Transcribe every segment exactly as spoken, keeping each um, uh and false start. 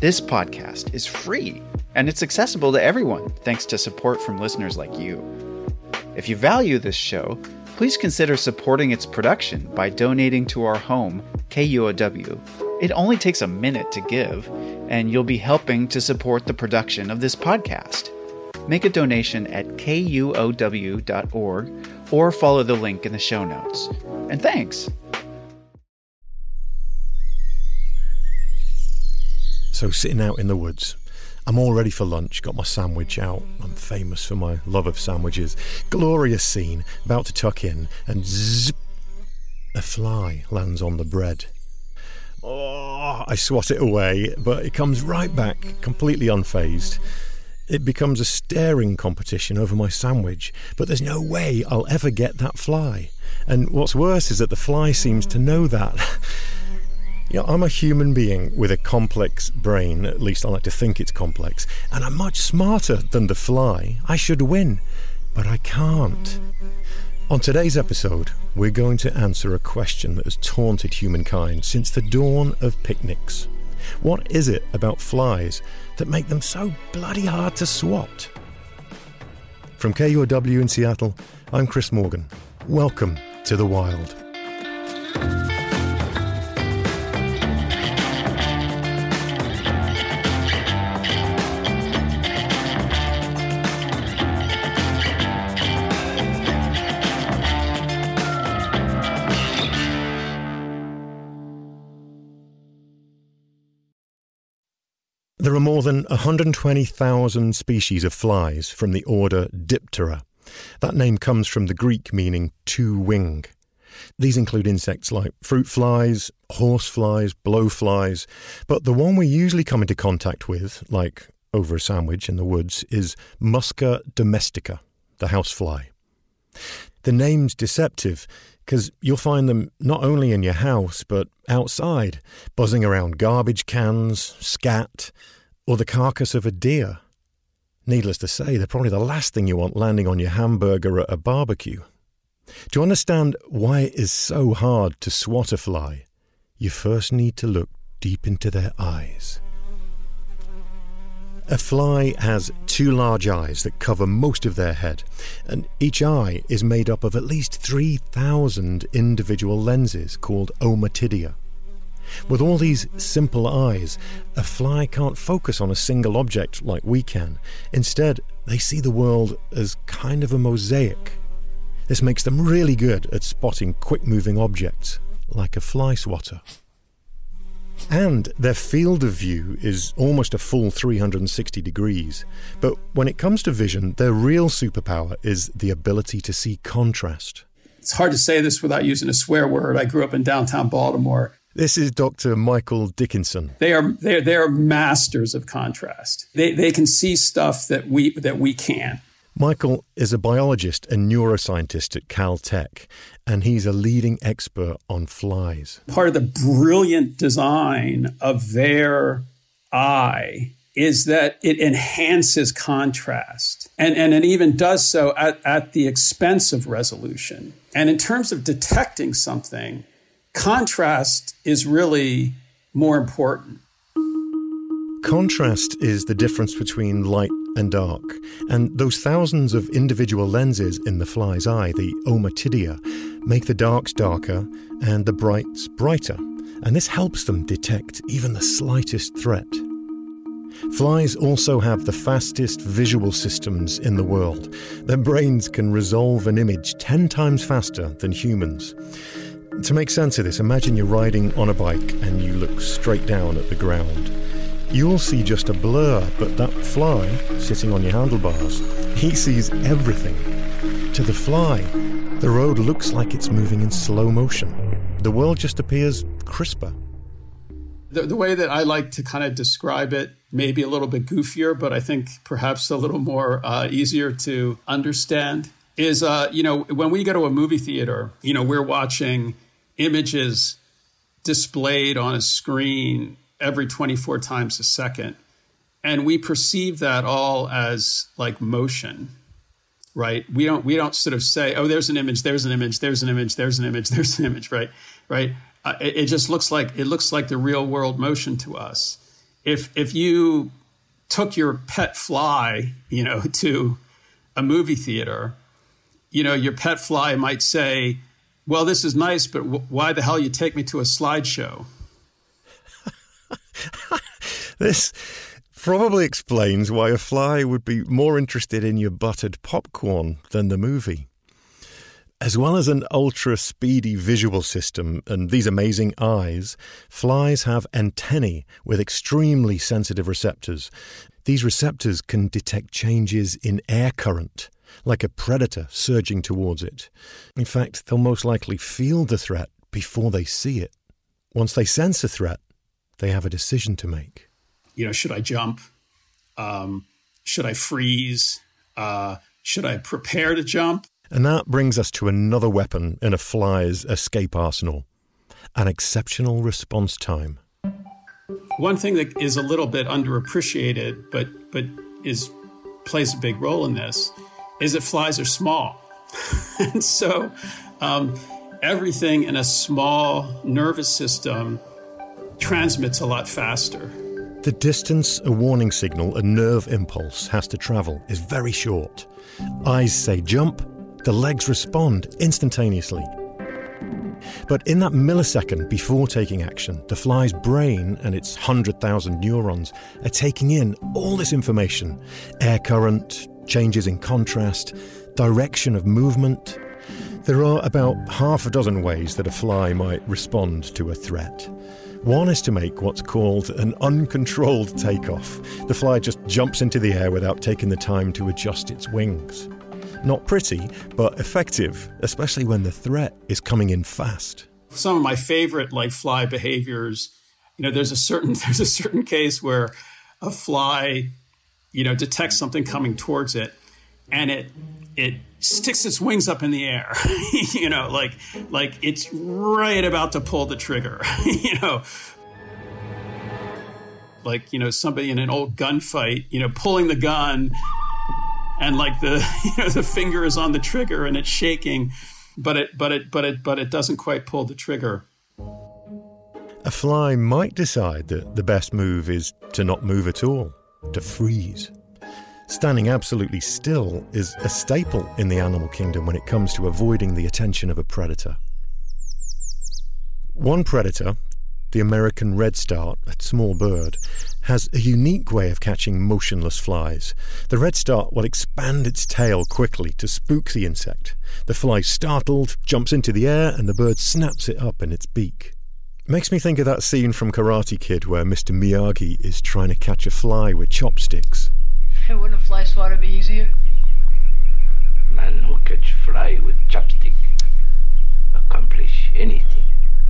This podcast is free, and it's accessible to everyone thanks to support from listeners like you. If you value this show, please consider supporting its production by donating to our home, K U O W. It only takes a minute to give, and you'll be helping to support the production of this podcast. Make a donation at K U O W dot org or follow the link in the show notes. And thanks! So sitting out in the woods, I'm all ready for lunch, got my sandwich out. I'm famous for my love of sandwiches. Glorious scene, about to tuck in, and zip, a fly lands on the bread. Oh, I swat it away, but it comes right back, completely unfazed. It becomes a staring competition over my sandwich, but there's no way I'll ever get that fly. And what's worse is that the fly seems to know that. You know, I'm a human being with a complex brain, at least I like to think it's complex, and I'm much smarter than the fly. I should win, but I can't. On today's episode, we're going to answer a question that has taunted humankind since the dawn of picnics. What is it about flies that make them so bloody hard to swat? From K U O W in Seattle, I'm Chris Morgan. Welcome to the wild. There are more than one hundred twenty thousand species of flies from the order Diptera. That name comes from the Greek meaning two-wing. These include insects like fruit flies, horse flies, blowflies, but the one we usually come into contact with, like over a sandwich in the woods, is Musca domestica, the housefly. The name's deceptive because you'll find them not only in your house but outside, buzzing around garbage cans, scat, or the carcass of a deer. Needless to say, they're probably the last thing you want landing on your hamburger at a barbecue. To understand why it is so hard to swat a fly, you first need to look deep into their eyes. A fly has two large eyes that cover most of their head, and each eye is made up of at least three thousand individual lenses called ommatidia. With all these simple eyes, a fly can't focus on a single object like we can. Instead, they see the world as kind of a mosaic. This makes them really good at spotting quick-moving objects, like a fly swatter. And their field of view is almost a full three hundred sixty degrees. But when it comes to vision, their real superpower is the ability to see contrast. It's hard to say this without using a swear word. I grew up in downtown Baltimore. This is Doctor Michael Dickinson. They are they are, they are masters of contrast. They they can see stuff that we that we can't. Michael is a biologist and neuroscientist at Caltech, and he's a leading expert on flies. Part of the brilliant design of their eye is that it enhances contrast, and, and it even does so at, at the expense of resolution. And in terms of detecting something, contrast is really more important. Contrast is the difference between light and dark, and those thousands of individual lenses in the fly's eye, the ommatidia, make the darks darker and the brights brighter, and this helps them detect even the slightest threat. Flies also have the fastest visual systems in the world. Their brains can resolve an image ten times faster than humans. To make sense of this, imagine you're riding on a bike and you look straight down at the ground. You'll see just a blur, but that fly, sitting on your handlebars, he sees everything. To the fly, the road looks like it's moving in slow motion. The world just appears crisper. The, the way that I like to kind of describe it, maybe a little bit goofier, but I think perhaps a little more uh, easier to understand, is, uh, you know, when we go to a movie theater, you know, we're watching images displayed on a screen every twenty-four times a second. And we perceive that all as like motion, right? We don't we don't sort of say, oh, there's an image, there's an image, there's an image, there's an image, there's an image, right? Right? Uh, it, it just looks like it looks like the real world motion to us. if if you took your pet fly, you know, to a movie theater, you know, your pet fly might say, well, this is nice, but w- why the hell you take me to a slideshow? This probably explains why a fly would be more interested in your buttered popcorn than the movie. As well as an ultra-speedy visual system and these amazing eyes, flies have antennae with extremely sensitive receptors. These receptors can detect changes in air current, like a predator surging towards it. In fact, they'll most likely feel the threat before they see it. Once they sense a threat, they have a decision to make. You know, should I jump? Um, should I freeze? Uh, should I prepare to jump? And that brings us to another weapon in a fly's escape arsenal, an exceptional response time. One thing that is a little bit underappreciated, but but is plays a big role in this, is that flies are small. And so um, everything in a small nervous system transmits a lot faster. The distance a warning signal, a nerve impulse, has to travel is very short. Eyes say jump, the legs respond instantaneously. But in that millisecond before taking action, the fly's brain and its one hundred thousand neurons are taking in all this information: air current, changes in contrast, direction of movement. There are about half a dozen ways that a fly might respond to a threat. One is to make what's called an uncontrolled takeoff. The fly just jumps into the air without taking the time to adjust its wings. Not pretty, but effective, especially when the threat is coming in fast. Some of my favorite like fly behaviors, you know, there's a certain there's a certain case where a fly, you know, detects something coming towards it, and it it sticks its wings up in the air, you know, like like it's right about to pull the trigger, you know. Like, you know, somebody in an old gunfight, you know, pulling the gun, and like the you know the finger is on the trigger and it's shaking, but it but it but it but it doesn't quite pull the trigger. A fly might decide that the best move is to not move at all, to freeze. Standing absolutely still is a staple in the animal kingdom when it comes to avoiding the attention of a predator. One predator, the American redstart, a small bird, has a unique way of catching motionless flies. The redstart will expand its tail quickly to spook the insect. The fly, startled, jumps into the air and the bird snaps it up in its beak. Makes me think of that scene from Karate Kid where Mister Miyagi is trying to catch a fly with chopsticks. Wouldn't a fly swatter be easier? Man who catch fly with chopstick accomplish anything.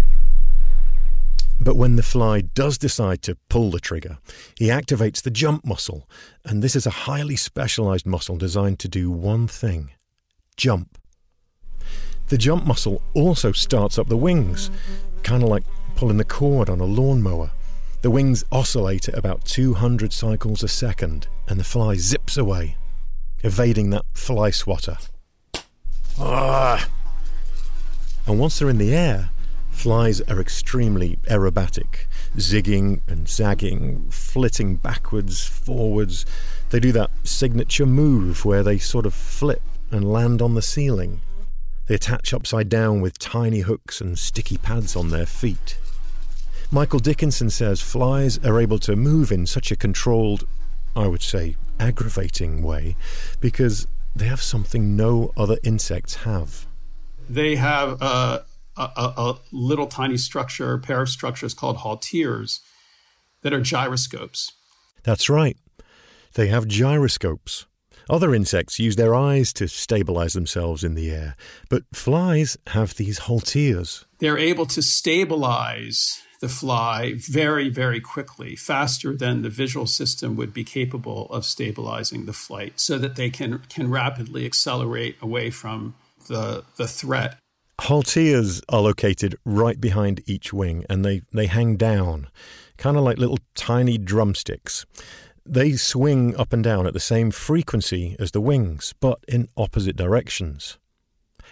But when the fly does decide to pull the trigger, he activates the jump muscle, and this is a highly specialized muscle designed to do one thing: jump. The jump muscle also starts up the wings, kind of like pulling the cord on a lawnmower. The wings oscillate at about two hundred cycles a second, and the fly zips away, evading that fly swatter. Ah! And once they're in the air, flies are extremely aerobatic, zigging and zagging, flitting backwards, forwards. They do that signature move where they sort of flip and land on the ceiling. They attach upside down with tiny hooks and sticky pads on their feet. Michael Dickinson says flies are able to move in such a controlled, I would say aggravating way, because they have something no other insects have. They have a, a, a little tiny structure, a pair of structures called halteres that are gyroscopes. That's right. They have gyroscopes. Other insects use their eyes to stabilize themselves in the air, but flies have these halteres. They're able to stabilize the fly very, very quickly, faster than the visual system would be capable of stabilizing the flight, so that they can, can rapidly accelerate away from the, the threat. Halteres are located right behind each wing, and they, they hang down, kind of like little tiny drumsticks. They swing up and down at the same frequency as the wings, but in opposite directions.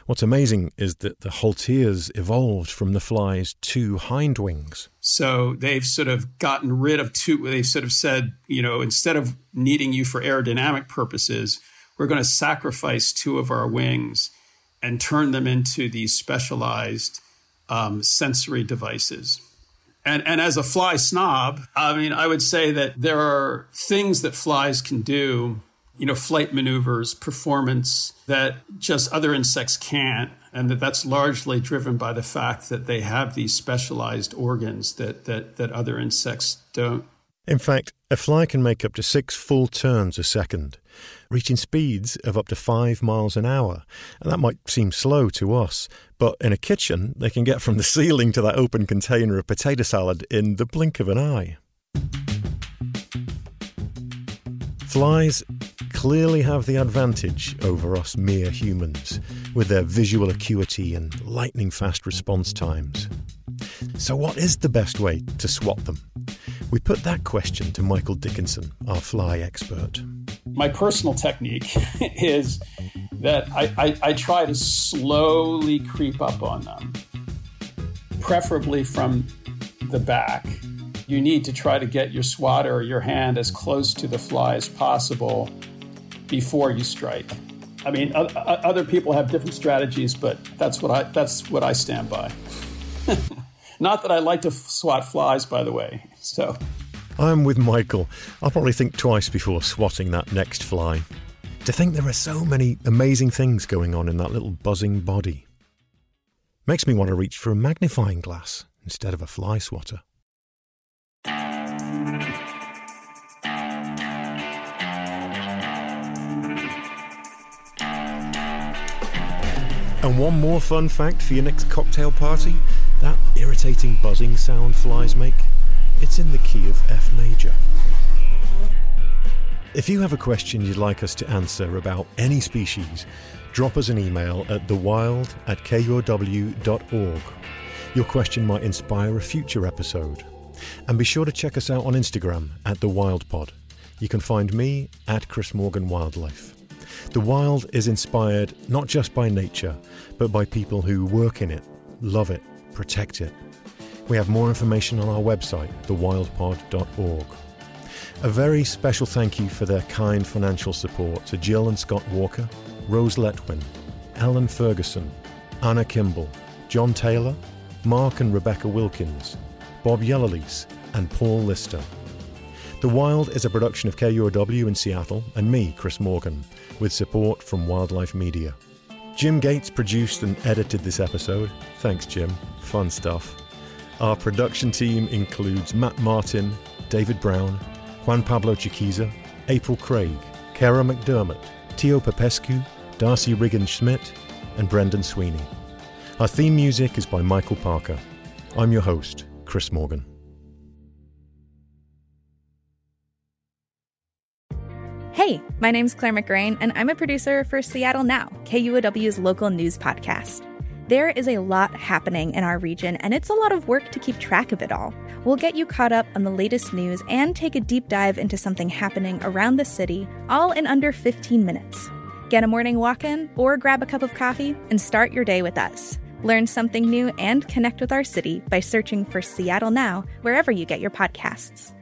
What's amazing is that the halteres evolved from the fly's two hind wings. So they've sort of gotten rid of two, they've sort of said, you know, instead of needing you for aerodynamic purposes, we're going to sacrifice two of our wings and turn them into these specialized um, sensory devices. And, and as a fly snob, I mean, I would say that there are things that flies can do, you know, flight maneuvers, performance that just other insects can't. And that that's largely driven by the fact that they have these specialized organs that, that, that other insects don't. In fact, a fly can make up to six full turns a second, reaching speeds of up to five miles an hour. And that might seem slow to us, but in a kitchen, they can get from the ceiling to that open container of potato salad in the blink of an eye. Flies clearly have the advantage over us mere humans, with their visual acuity and lightning-fast response times. So what is the best way to swat them? We put that question to Michael Dickinson, our fly expert. My personal technique is that I, I, I try to slowly creep up on them, preferably from the back. You need to try to get your swatter or your hand as close to the fly as possible before you strike. I mean, other people have different strategies, but that's what I that's what I stand by. Not that I like to swat flies, by the way. So, I'm with Michael. I'll probably think twice before swatting that next fly. To think there are so many amazing things going on in that little buzzing body makes me want to reach for a magnifying glass instead of a fly swatter. And one more fun fact for your next cocktail party. That irritating buzzing sound flies make, it's in the key of F major. If you have a question you'd like us to answer about any species, drop us an email at thewild at k u o w dot org. Your question might inspire a future episode. And be sure to check us out on Instagram at thewildpod. You can find me at Chris Morgan Wildlife. The Wild is inspired not just by nature, but by people who work in it, love it, protect it. We have more information on our website, the wild pod dot org. A very special thank you for their kind financial support to Jill and Scott Walker, Rose Letwin, Ellen Ferguson, Anna Kimball, John Taylor, Mark and Rebecca Wilkins, Bob Yellowlease, and Paul Lister. The Wild is a production of K U O W in Seattle and me, Chris Morgan, with support from Wildlife Media. Jim Gates produced and edited this episode. Thanks, Jim. Fun stuff. Our production team includes Matt Martin, David Brown, Juan Pablo Chiquiza, April Craig, Kara McDermott, Tio Popescu, Darcy Riggin-Schmidt, and Brendan Sweeney. Our theme music is by Michael Parker. I'm your host, Chris Morgan. Hey, my name's Claire McGrain, and I'm a producer for Seattle Now, K U O W's local news podcast. There is a lot happening in our region, and it's a lot of work to keep track of it all. We'll get you caught up on the latest news and take a deep dive into something happening around the city, all in under fifteen minutes. Get a morning walk in, or grab a cup of coffee and start your day with us. Learn something new and connect with our city by searching for Seattle Now wherever you get your podcasts.